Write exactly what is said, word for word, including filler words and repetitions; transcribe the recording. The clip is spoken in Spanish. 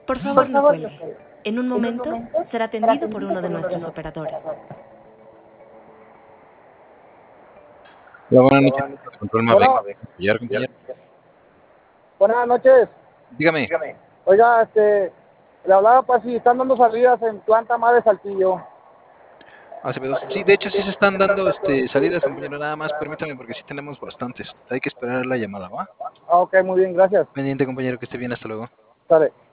Por favor, no cuelgue. En un momento será atendido por uno de nuestros operadores. Hola, buenas noches. Control Mave. Bueno. Compañero, compañero. Buenas noches. Dígame. Oiga, este, le hablaba para si están dando salidas en planta más de Saltillo. Acevedo. Sí, de hecho sí se están dando este, salidas, compañero. Nada más permítame porque sí tenemos bastantes. Hay que esperar la llamada, ¿va? Ah, ok, muy bien, gracias. Pendiente, compañero, que esté bien. Hasta luego. Sale.